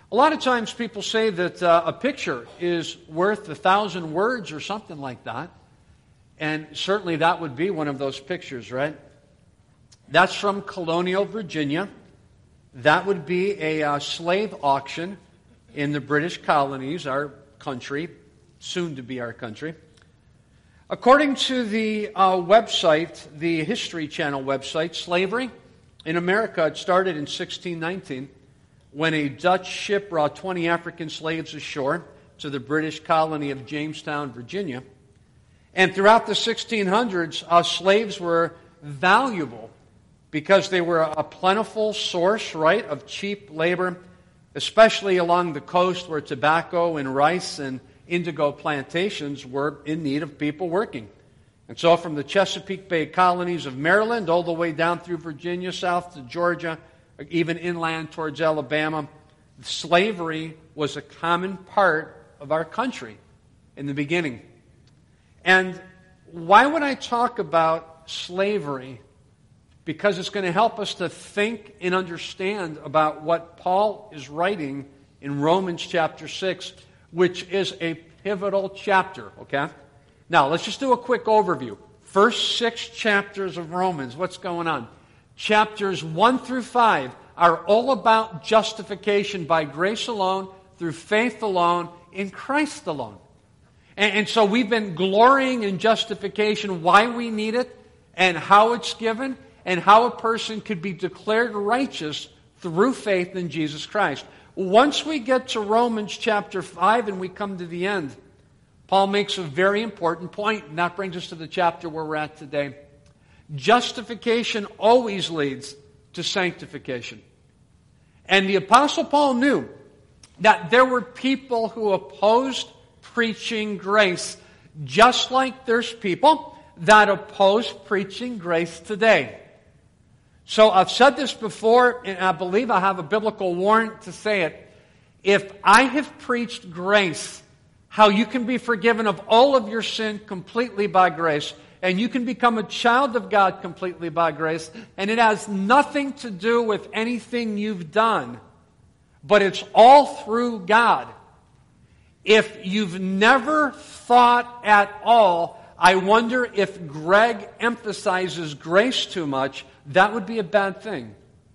A lot of times people say that a picture is worth 1,000 words or something like that. And certainly that would be one of those pictures, right? That's from Colonial Virginia. That would be a slave auction in the British colonies, our country, soon to be our country. According to the website, the History Channel website, slavery in America, it started in 1619 when a Dutch ship brought 20 African slaves ashore to the British colony of Jamestown, Virginia. And throughout the 1600s, slaves were valuable because they were a plentiful source, right, of cheap labor, especially along the coast where tobacco and rice and indigo plantations were in need of people working. And so from the Chesapeake Bay colonies of Maryland all the way down through Virginia, south to Georgia, even inland towards Alabama, slavery was a common part of our country in the beginning. And why would I talk about slavery? Because it's going to help us to think and understand about what Paul is writing in Romans chapter 6, which is a pivotal chapter, okay? Now, let's just do a quick overview. First 6 chapters of Romans, what's going on? Chapters 1 through 5 are all about justification by grace alone, through faith alone, in Christ alone. And so we've been glorying in justification, why we need it, and how it's given, and how a person could be declared righteous through faith in Jesus Christ. Once we get to Romans chapter 5 and we come to the end, Paul makes a very important point, and that brings us to the chapter where we're at today. Justification always leads to sanctification. And the Apostle Paul knew that there were people who opposed preaching grace, just like there's people that oppose preaching grace today. So I've said this before, and I believe I have a biblical warrant to say it. If I have preached grace, how you can be forgiven of all of your sin completely by grace, and you can become a child of God completely by grace, and it has nothing to do with anything you've done, but it's all through God. If you've never thought at all, I wonder if Greg emphasizes grace too much, that would be a bad thing.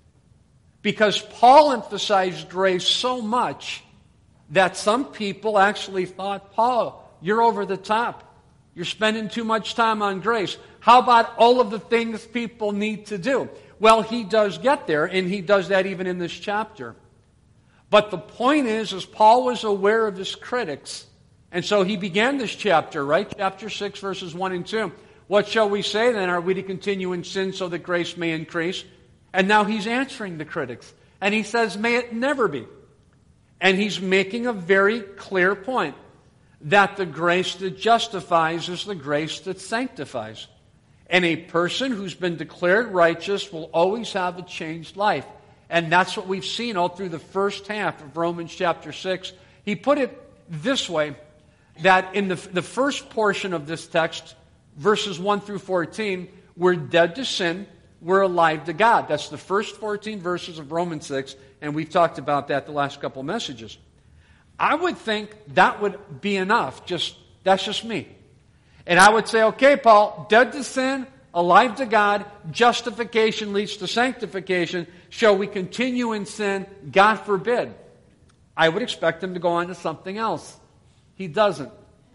Because Paul emphasized grace so much that some people actually thought, Paul, you're over the top. You're spending too much time on grace. How about all of the things people need to do? Well, he does get there, and he does that even in this chapter. But the point is Paul was aware of his critics. And so he began this chapter, right? Chapter 6, verses 1 and 2. What shall we say then? Are we to continue in sin so that grace may increase? And now he's answering the critics. And he says, may it never be. And he's making a very clear point that the grace that justifies is the grace that sanctifies. And a person who's been declared righteous will always have a changed life. And that's what we've seen all through the first half of Romans chapter 6. He put it this way, that in the first portion of this text, verses 1 through 14, we're dead to sin, we're alive to God. That's the first 14 verses of Romans 6, and we've talked about that the last couple messages. I would think that would be enough. That's just me. And I would say, okay, Paul, dead to sin, alive to God, justification leads to sanctification. Shall we continue in sin? God forbid. I would expect him to go on to something else. He doesn't.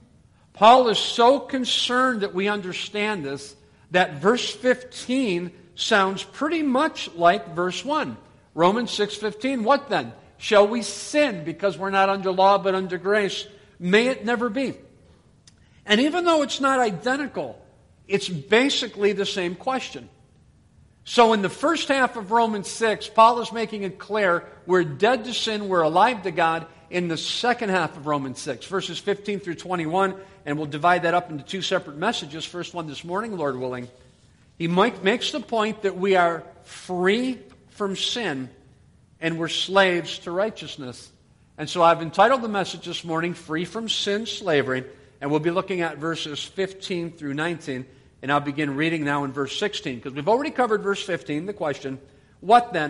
Paul is so concerned that we understand this that verse 15 sounds pretty much like verse 1. Romans 6:15, what then? Shall we sin because we're not under law but under grace? May it never be. And even though it's not identical, it's basically the same question. So in the first half of Romans 6, Paul is making it clear we're dead to sin, we're alive to God. In the second half of Romans 6, verses 15 through 21, and we'll divide that up into 2 separate messages. First one this morning, Lord willing. He makes the point that we are free from sin and we're slaves to righteousness. And so I've entitled the message this morning, Free from Sin, Slavery, and we'll be looking at verses 15 through 19, and I'll begin reading now in verse 16, because we've already covered verse 15, the question, what then?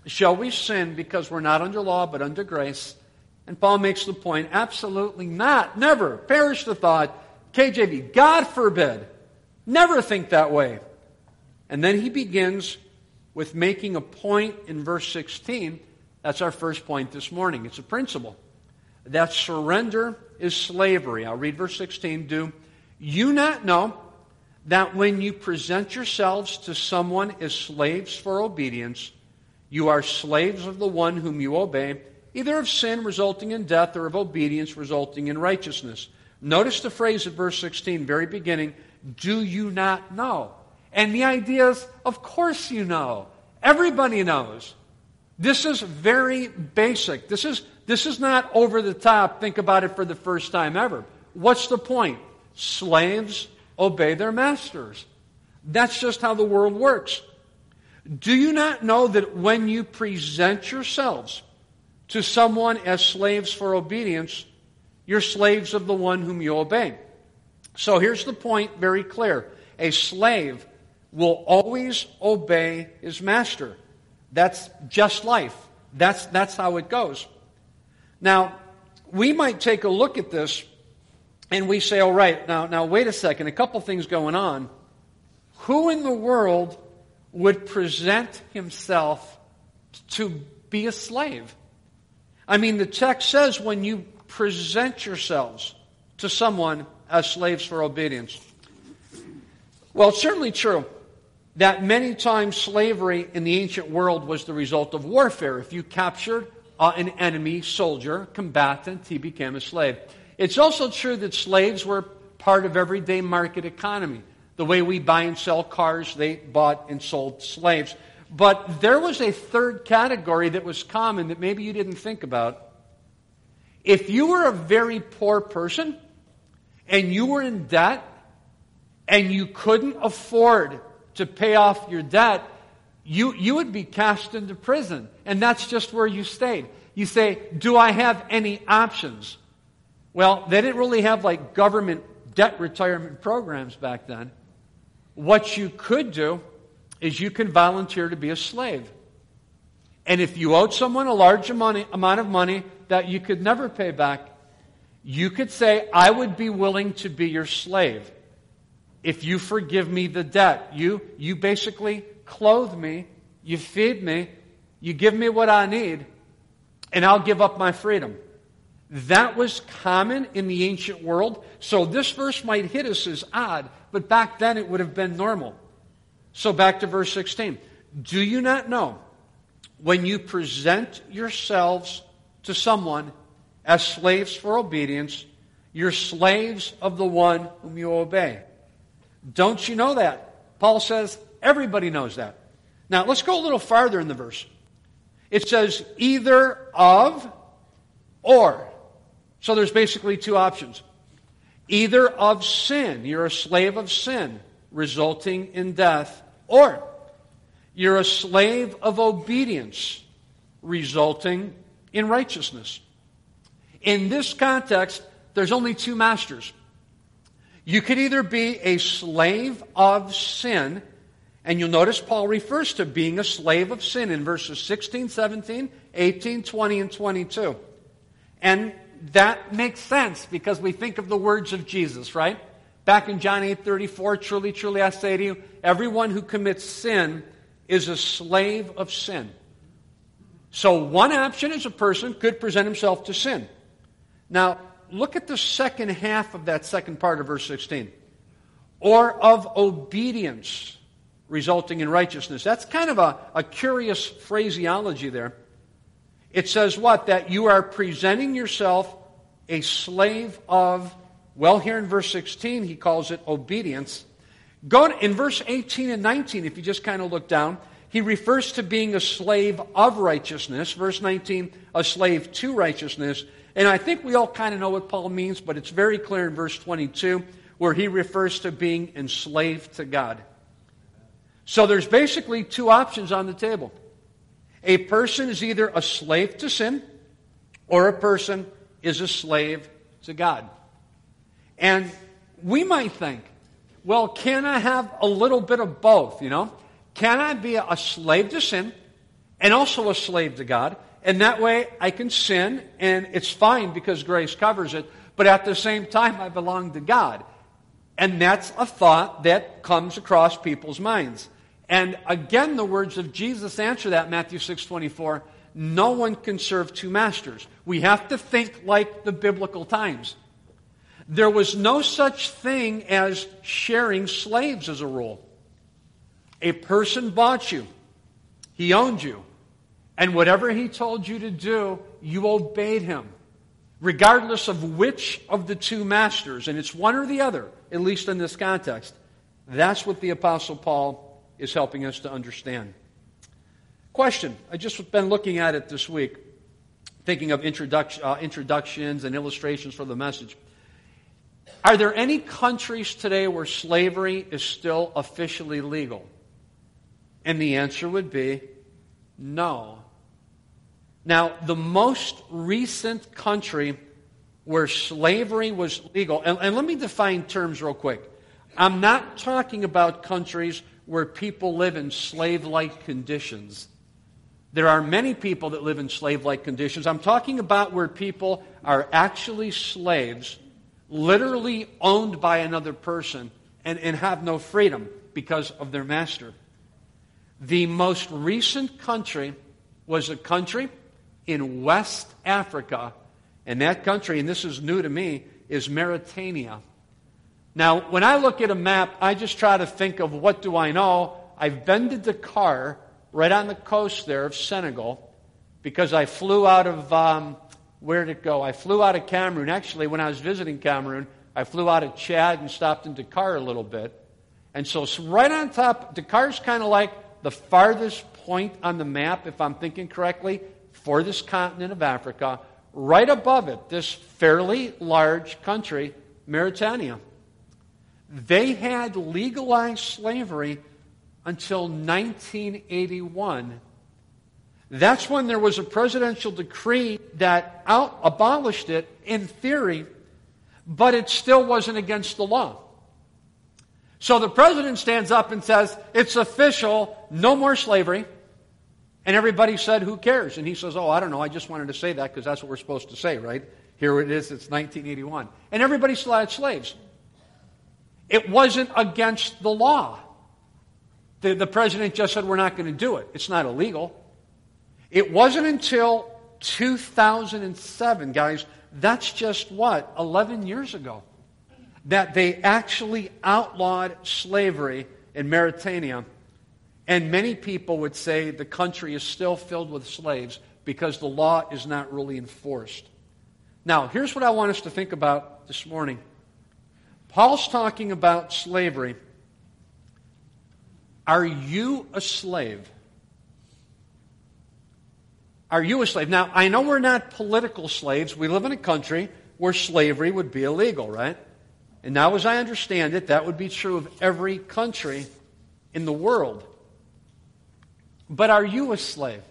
Shall we sin because we're not under law but under grace? And Paul makes the point, absolutely not. Never. Perish the thought. KJV, God forbid. Never think that way. And then he begins with making a point in verse 16. That's our first point this morning. It's a principle. That surrender is slavery. I'll read verse 16. Do you not know that when you present yourselves to someone as slaves for obedience, you are slaves of the one whom you obey, either of sin resulting in death or of obedience resulting in righteousness? Notice the phrase at verse 16, very beginning, do you not know? And the idea is, of course you know. Everybody knows. This is very basic. This is not over the top. Think about it for the first time ever. What's the point? Slaves obey their masters. That's just how the world works. Do you not know that when you present yourselves to someone as slaves for obedience, you're slaves of the one whom you obey? So here's the point very clear. A slave will always obey his master. That's just life. That's how it goes. Now, we might take a look at this and we say, all right, now wait a second, a couple things going on. Who in the world would present himself to be a slave? I mean, the text says when you present yourselves to someone as slaves for obedience. Well, it's certainly true that many times slavery in the ancient world was the result of warfare. If you captured an enemy soldier, combatant, he became a slave. It's also true that slaves were part of everyday market economy. The way we buy and sell cars, they bought and sold slaves. But there was a third category that was common that maybe you didn't think about. If you were a very poor person and you were in debt and you couldn't afford to pay off your debt, you would be cast into prison. And that's just where you stayed. You say, do I have any options? Well, they didn't really have like government debt retirement programs back then. What you could do is you can volunteer to be a slave. And if you owed someone a large amount of money that you could never pay back, you could say, I would be willing to be your slave. If you forgive me the debt, you basically clothe me, you feed me, you give me what I need, and I'll give up my freedom. That was common in the ancient world. So this verse might hit us as odd, but back then it would have been normal. So back to verse 16. Do you not know when you present yourselves to someone as slaves for obedience, you're slaves of the one whom you obey? Don't you know that? Paul says everybody knows that. Now let's go a little farther in the verse. It says either of or. So there's basically two options. Either of sin, you're a slave of sin, resulting in death, or you're a slave of obedience, resulting in righteousness. In this context, there's only two masters. You could either be a slave of sin, and you'll notice Paul refers to being a slave of sin in verses 16, 17, 18, 20, and 22. And that makes sense because we think of the words of Jesus, right? Back in John 8:34, truly, truly, I say to you, everyone who commits sin is a slave of sin. So one option is a person could present himself to sin. Now, look at the second half of that second part of verse 16. Or of obedience resulting in righteousness. That's kind of a curious phraseology there. It says what? That you are presenting yourself a slave of, well, here in verse 16, he calls it obedience. In verse 18 and 19, if you just kind of look down, he refers to being a slave of righteousness. Verse 19, a slave to righteousness. And I think we all kind of know what Paul means, but it's very clear in verse 22, where he refers to being enslaved to God. So there's basically two options on the table. A person is either a slave to sin, or a person is a slave to God. And we might think, well, can I have a little bit of both, Can I be a slave to sin and also a slave to God. And that way I can sin, and it's fine because grace covers it. But at the same time, I belong to God. And that's a thought that comes across people's minds. And again, the words of Jesus answer that, Matthew 6:24. No one can serve two masters. We have to think like the biblical times. There was no such thing as sharing slaves as a rule. A person bought you. He owned you. And whatever he told you to do, you obeyed him, regardless of which of the two masters. And it's one or the other, at least in this context. That's what the Apostle Paul is helping us to understand. Question. I just been looking at it this week, thinking of introductions and illustrations for the message. Are there any countries today where slavery is still officially legal? And the answer would be no. Now, the most recent country where slavery was legal, and let me define terms real quick. I'm not talking about countries where people live in slave-like conditions. There are many people that live in slave-like conditions. I'm talking about where people are actually slaves, literally owned by another person, and have no freedom because of their master. The most recent country was a country in West Africa, and that country, and this is new to me, is Mauritania. Now, when I look at a map, I just try to think of what do I know. I've been to Dakar, right on the coast there of Senegal, because I flew out of, where did it go? I flew out of Cameroon. Actually, when I was visiting Cameroon, I flew out of Chad and stopped in Dakar a little bit. And so it's right on top. Dakar's kind of like the farthest point on the map, if I'm thinking correctly, for this continent of Africa. Right above it, this fairly large country, Mauritania. They had legalized slavery until 1981. That's when there was a presidential decree that abolished it in theory, but it still wasn't against the law. So the president stands up and says, it's official, no more slavery. And everybody said, who cares? And he says, I don't know, I just wanted to say that because that's what we're supposed to say, right? Here it is, it's 1981. And everybody still had slaves. It wasn't against the law. The president just said, we're not going to do it. It's not illegal. It wasn't until 2007, guys, that's just 11 years ago, that they actually outlawed slavery in Mauritania. And many people would say the country is still filled with slaves because the law is not really enforced. Now, here's what I want us to think about this morning. Paul's talking about slavery. Are you a slave? Are you a slave? Now, I know we're not political slaves. We live in a country where slavery would be illegal, right? And now, as I understand it, that would be true of every country in the world. But are you a slave?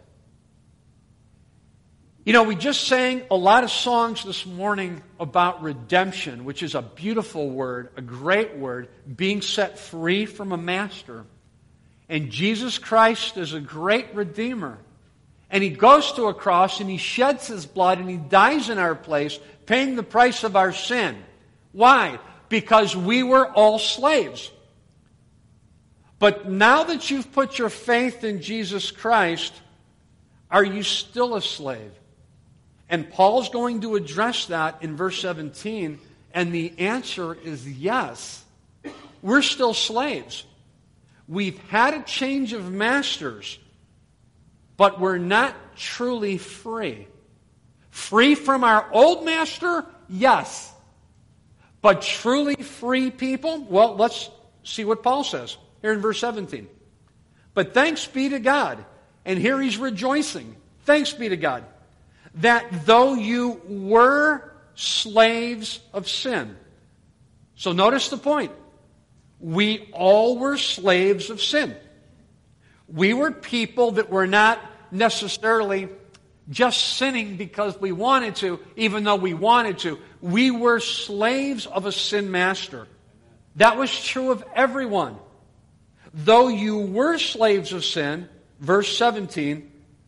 You know, we just sang a lot of songs this morning about redemption, which is a beautiful word, a great word, being set free from a master. And Jesus Christ is a great Redeemer. And He goes to a cross and He sheds His blood and He dies in our place, paying the price of our sin. Why? Because we were all slaves. But now that you've put your faith in Jesus Christ, are you still a slave? And Paul's going to address that in verse 17, and the answer is yes. We're still slaves. We've had a change of masters, but we're not truly free. Free from our old master? Yes. But truly free people? Well, let's see what Paul says here in verse 17. But thanks be to God, and here he's rejoicing. Thanks be to God, that though you were slaves of sin. So notice the point. We all were slaves of sin. We were people that were not necessarily just sinning because we wanted to, even though we wanted to. We were slaves of a sin master. That was true of everyone. Though you were slaves of sin, verse 17,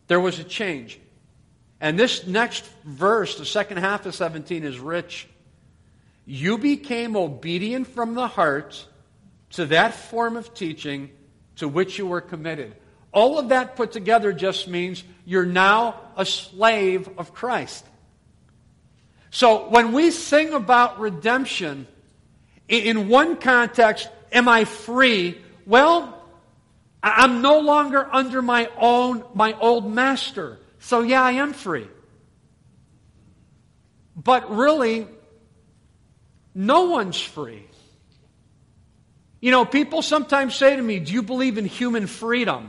There was a change. And this next verse, the second half of 17, is rich. You became obedient from the heart to that form of teaching to which you were committed. All of that put together just means you're now a slave of Christ. So when we sing about redemption, in one context, am I free? Well, I'm no longer under my old master. So yeah, I am free. But really, no one's free. You know, people sometimes say to me, do you believe in human freedom?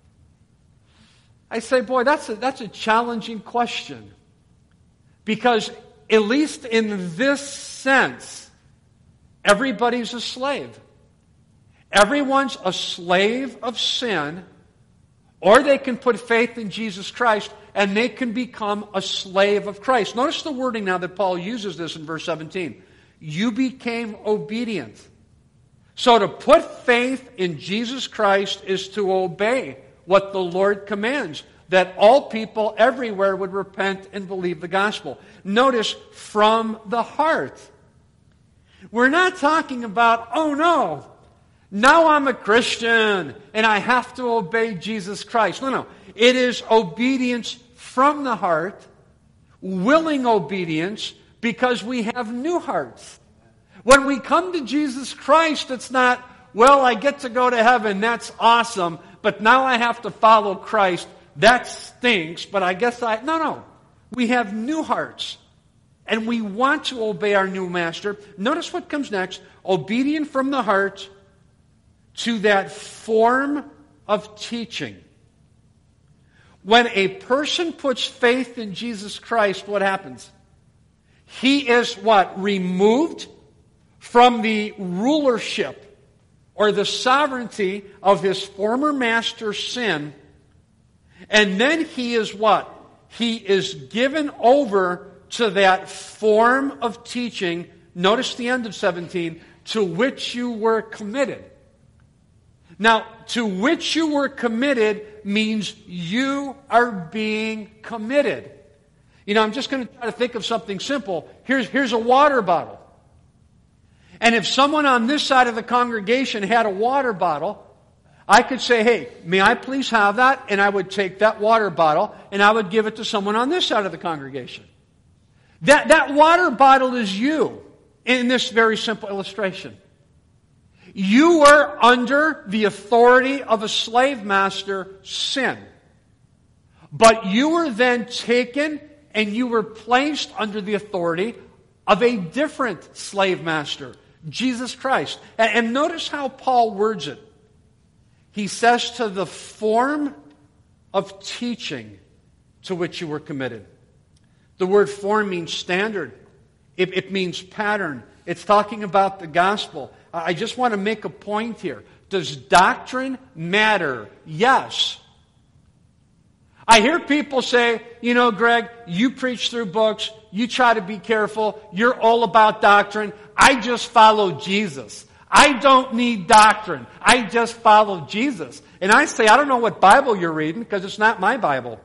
I say, boy, that's a challenging question. Because at least in this sense, everybody's a slave. Everyone's a slave of sin, or they can put faith in Jesus Christ and they can become a slave of Christ. Notice the wording now that Paul uses this in verse 17. You became obedient. So to put faith in Jesus Christ is to obey what the Lord commands, that all people everywhere would repent and believe the gospel. Notice, from the heart. We're not talking about, oh no, now I'm a Christian and I have to obey Jesus Christ. No. It is obedience from the heart, willing obedience, because we have new hearts. When we come to Jesus Christ, it's not, well, I get to go to heaven, that's awesome, but now I have to follow Christ. That stinks, but I guess No. We have new hearts, and we want to obey our new master. Notice what comes next. Obedient from the heart to that form of teaching. When a person puts faith in Jesus Christ, what happens? He is what? Removed from the rulership or the sovereignty of his former master's sin. And then he is what? He is given over to that form of teaching. Notice the end of 17. To which you were committed. Now, to which you were committed means you are being committed. You know, I'm just going to try to think of something simple. Here's a water bottle. And if someone on this side of the congregation had a water bottle, I could say, hey, may I please have that? And I would take that water bottle and I would give it to someone on this side of the congregation. That water bottle is you in this very simple illustration. You were under the authority of a slave master, sin. But you were then taken and you were placed under the authority of a different slave master, Jesus Christ. And notice how Paul words it. He says to the form of teaching to which you were committed. The word form means standard. It means pattern. It's talking about the gospel. I just want to make a point here. Does doctrine matter? Yes. I hear people say, you know, Greg, you preach through books, you try to be careful, you're all about doctrine. I just follow Jesus. I don't need doctrine. I just follow Jesus. And I say, I don't know what Bible you're reading because it's not my Bible.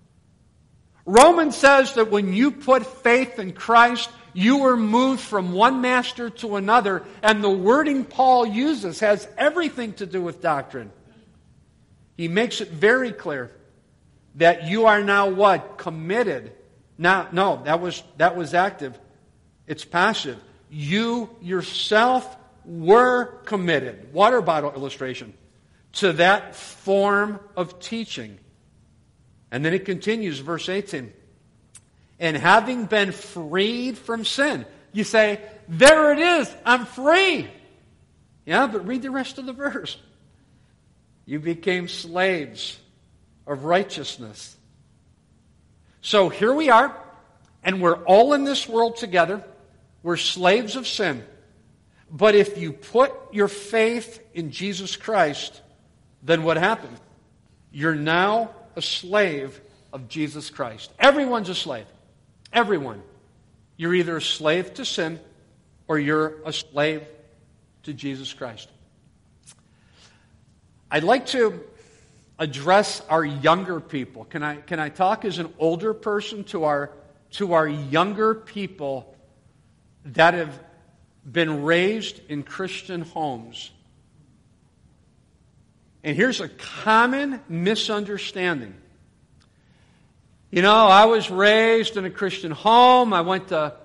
Romans says that when you put faith in Christ, you were moved from one master to another, and the wording Paul uses has everything to do with doctrine. He makes it very clear that you are now what? Committed. Now, no, that was active. It's passive. You yourself were committed. Water bottle illustration. To that form of teaching. And then it continues, verse 18. And having been freed from sin. You say, there it is, I'm free. Yeah, but read the rest of the verse. You became slaves of righteousness. So here we are, and we're all in this world together. We're slaves of sin. But if you put your faith in Jesus Christ, then what happens? You're now a slave of Jesus Christ. Everyone's a slave. Everyone. You're either a slave to sin or you're a slave to Jesus Christ. I'd like to address our younger people. Can I talk as an older person to our younger people that have been raised in Christian homes? And here's a common misunderstanding. I was raised in a Christian home. I went to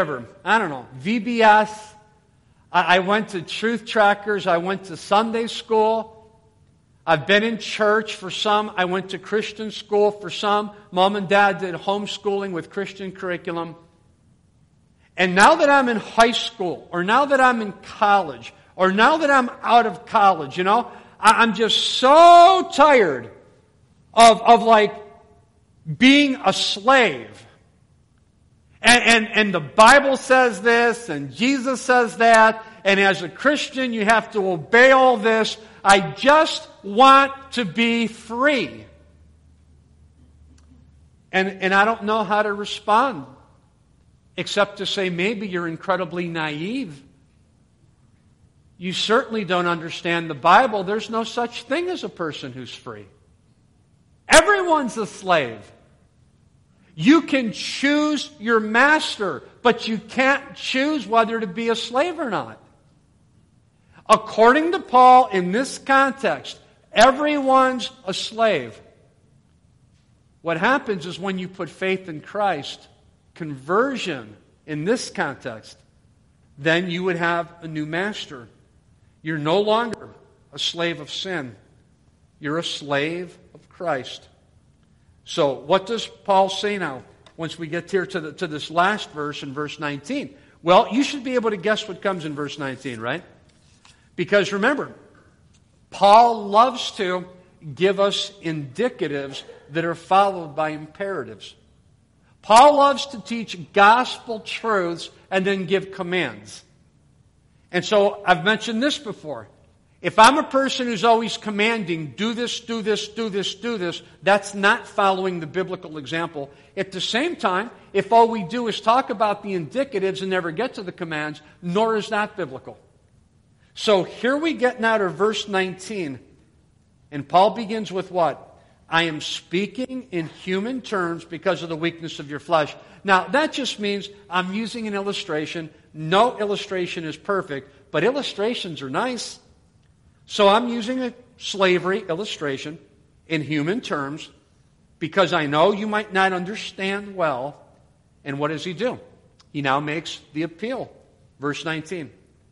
VBS. I went to Truth Trackers. I went to Sunday school. I've been in church for some. I went to Christian school for some. Mom and Dad did homeschooling with Christian curriculum. And now that I'm in high school, or now that I'm in college, or now that I'm out of college, I'm just so tired of being a slave. And the Bible says this, and Jesus says that, and as a Christian you have to obey all this. I just want to be free. And I don't know how to respond, except to say maybe you're incredibly naive. You certainly don't understand the Bible. There's no such thing as a person who's free. Everyone's a slave. You can choose your master, but you can't choose whether to be a slave or not. According to Paul, in this context, everyone's a slave. What happens is when you put faith in Christ, conversion in this context, then you would have a new master. You're no longer a slave of sin. You're a slave of Christ. So what does Paul say now once we get here to this last verse in verse 19? Well, you should be able to guess what comes in verse 19, right? Because remember, Paul loves to give us indicatives that are followed by imperatives. Paul loves to teach gospel truths and then give commands. And so I've mentioned this before. If I'm a person who's always commanding, do this, do this, do this, do this, that's not following the biblical example. At the same time, if all we do is talk about the indicatives and never get to the commands, nor is that biblical. So here we get now to verse 19. And Paul begins with what? I am speaking in human terms because of the weakness of your flesh. Now, that just means I'm using an illustration. No illustration is perfect, but illustrations are nice. So I'm using a slavery illustration in human terms because I know you might not understand well. And what does he do? He now makes the appeal. Verse 19.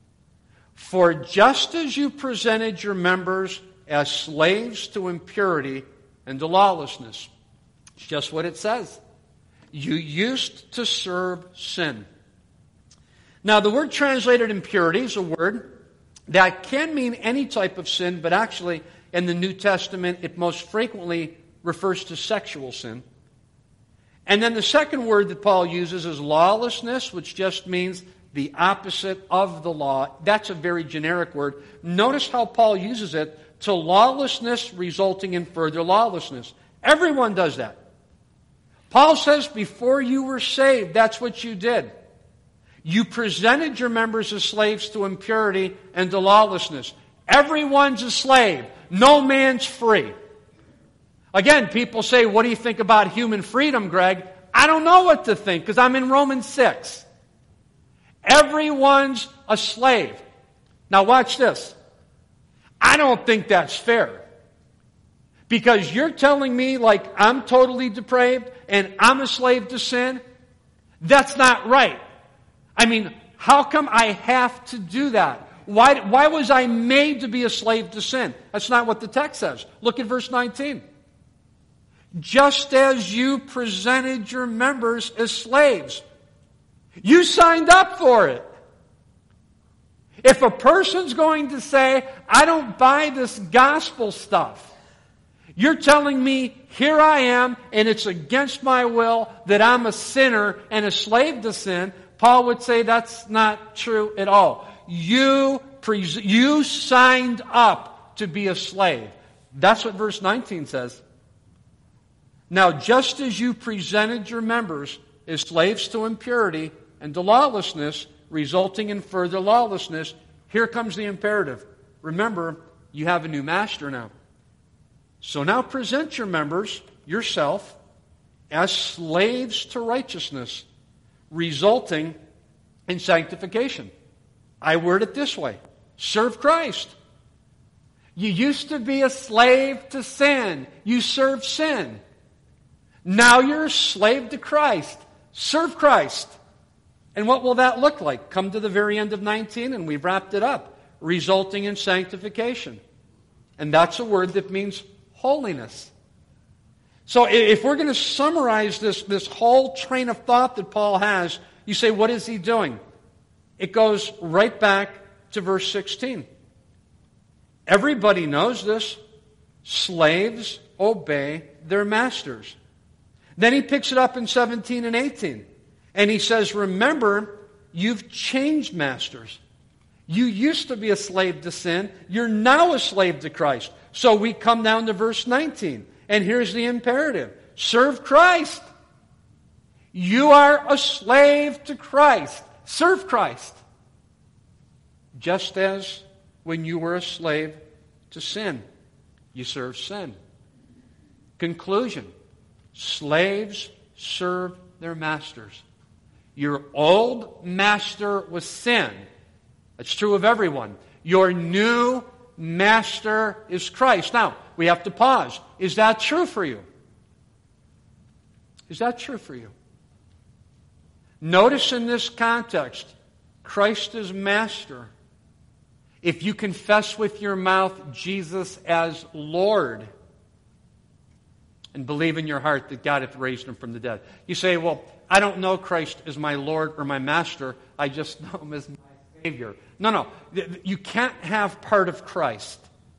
For just as you presented your members as slaves to impurity and to lawlessness. It's just what it says. You used to serve sin. Now, the word translated impurity is a word that can mean any type of sin, but actually in the New Testament it most frequently refers to sexual sin. And then the second word that Paul uses is lawlessness, which just means the opposite of the law. That's a very generic word. Notice how Paul uses it, to lawlessness resulting in further lawlessness. Everyone does that. Paul says before you were saved, that's what you did. You presented your members as slaves to impurity and to lawlessness. Everyone's a slave. No man's free. Again, people say, what do you think about human freedom, Greg? I don't know what to think because I'm in Romans 6. Everyone's a slave. Now watch this. I don't think that's fair. Because you're telling me like I'm totally depraved and I'm a slave to sin? That's not right. I mean, how come I have to do that? Why was I made to be a slave to sin? That's not what the text says. Look at verse 19. Just as you presented your members as slaves. You signed up for it. If a person's going to say, I don't buy this gospel stuff, you're telling me, here I am, and it's against my will that I'm a sinner and a slave to sin, Paul would say that's not true at all. You signed up to be a slave. That's what verse 19 says. Now, just as you presented your members as slaves to impurity and to lawlessness, resulting in further lawlessness, here comes the imperative. Remember, you have a new master now. So now present your members, yourself, as slaves to righteousness, resulting in sanctification. I word it this way: serve Christ. You used to be a slave to sin. You served sin. Now you're a slave to Christ. Serve Christ. And what will that look like? Come to the very end of 19 and we've wrapped it up. Resulting in sanctification. And that's a word that means holiness. So if we're going to summarize this whole train of thought that Paul has, you say, what is he doing? It goes right back to verse 16. Everybody knows this. Slaves obey their masters. Then he picks it up in 17 and 18. And he says, remember, you've changed masters. You used to be a slave to sin. You're now a slave to Christ. So we come down to verse 19. And here's the imperative. Serve Christ. You are a slave to Christ. Serve Christ. Just as when you were a slave to sin, you served sin. Conclusion. Slaves serve their masters. Your old master was sin. That's true of everyone. Your new master is Christ. Now, we have to pause. Is that true for you? Is that true for you? Notice in this context, Christ is master. If you confess with your mouth Jesus as Lord and believe in your heart that God hath raised him from the dead. You say, well, I don't know Christ as my Lord or my master. I just know him as my Savior. No. You can't have part of Christ.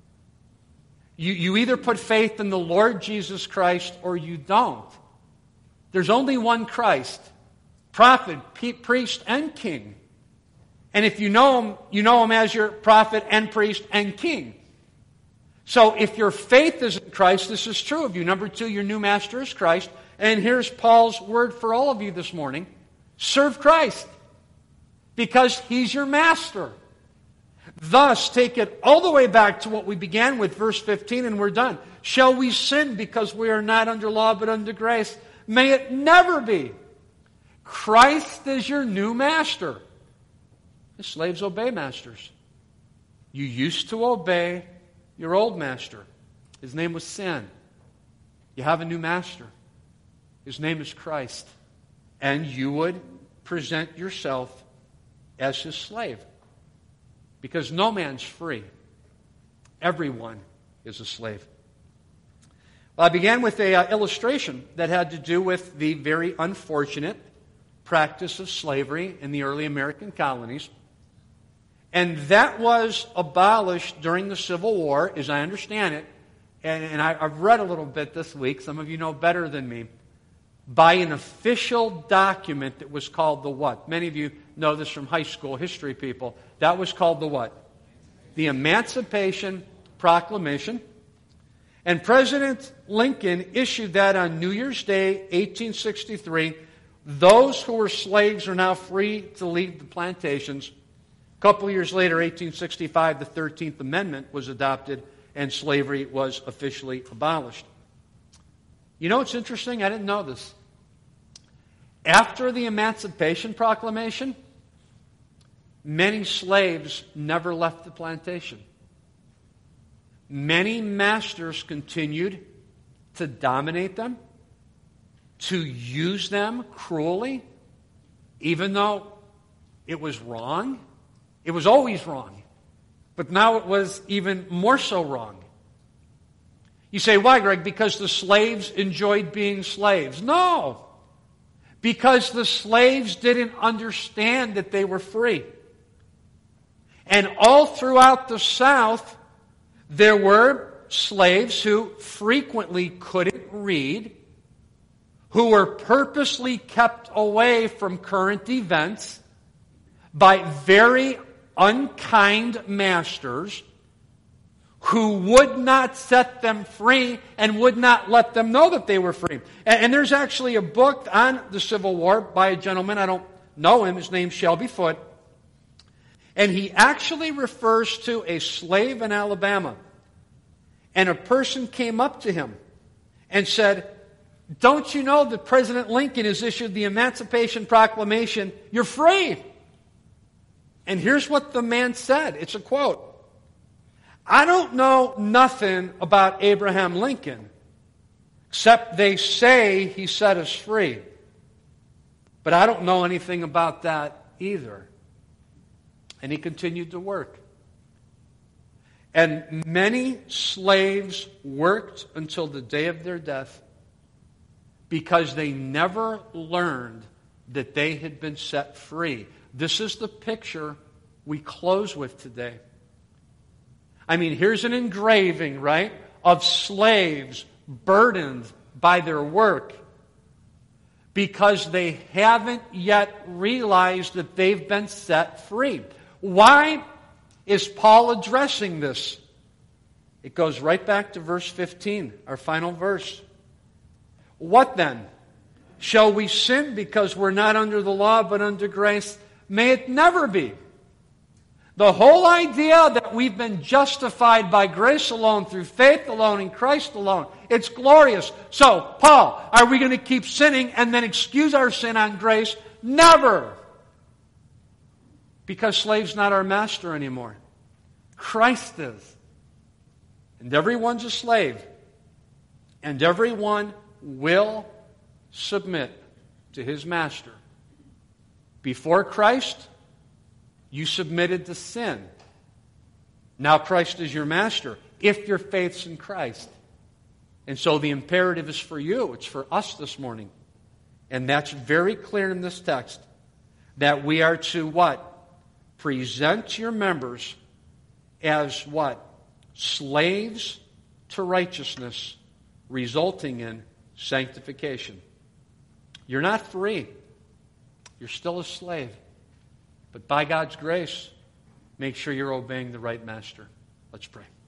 You either put faith in the Lord Jesus Christ or you don't. There's only one Christ. Prophet, priest, and king. And if you know him as your prophet and priest and king. So if your faith is in Christ, this is true of you. Number two, your new master is Christ. And here's Paul's word for all of you this morning. Serve Christ. Because he's your master. Thus, take it all the way back to what we began with, verse 15, and we're done. Shall we sin because we are not under law but under grace? May it never be. Christ is your new master. The slaves obey masters. You used to obey your old master. His name was sin. You have a new master. His name is Christ. And you would present yourself as his slave. Because no man's free. Everyone is a slave. Well, I began with an illustration that had to do with the very unfortunate practice of slavery in the early American colonies. And that was abolished during the Civil War, as I understand it. And I've read a little bit this week, some of you know better than me, by an official document that was called the what? Many of you know this from high school history people. That was called the what? The Emancipation Proclamation. And President Lincoln issued that on New Year's Day, 1863. Those who were slaves are now free to leave the plantations. A couple of years later, 1865, the 13th Amendment was adopted and slavery was officially abolished. You know what's interesting? I didn't know this. After the Emancipation Proclamation, many slaves never left the plantation. Many masters continued to dominate them, to use them cruelly, even though it was wrong. It was always wrong. But now it was even more so wrong. You say, why, Greg? Because the slaves enjoyed being slaves. No. Because the slaves didn't understand that they were free. And all throughout the South, there were slaves who frequently couldn't read, who were purposely kept away from current events by very unkind masters who would not set them free and would not let them know that they were free. And there's actually a book on the Civil War by a gentleman, I don't know him, his name's Shelby Foote, and he actually refers to a slave in Alabama. and a person came up to him and said, "Don't you know that President Lincoln has issued the Emancipation Proclamation? You're free." And here's what the man said. It's a quote. "I don't know nothing about Abraham Lincoln, except they say he set us free. But I don't know anything about that either." And he continued to work. And many slaves worked until the day of their death because they never learned that they had been set free. This is the picture we close with today. I mean, here's an engraving, right, of slaves burdened by their work because they haven't yet realized that they've been set free. Why is Paul addressing this? It goes right back to verse 15, our final verse. "What then? Shall we sin because we're not under the law but under grace? May it never be." The whole idea that we've been justified by grace alone, through faith alone, in Christ alone, it's glorious. So, Paul, are we going to keep sinning and then excuse our sin on grace? Never! Because slave's not our master anymore. Christ is. And everyone's a slave. And everyone will submit to his master. Before Christ, you submitted to sin. Now Christ is your master, if your faith's in Christ. And so the imperative is for you. It's for us this morning. And that's very clear in this text. That we are to what? Present your members as what? Slaves to righteousness, resulting in sanctification. You're not free. You're still a slave. But by God's grace, make sure you're obeying the right master. Let's pray.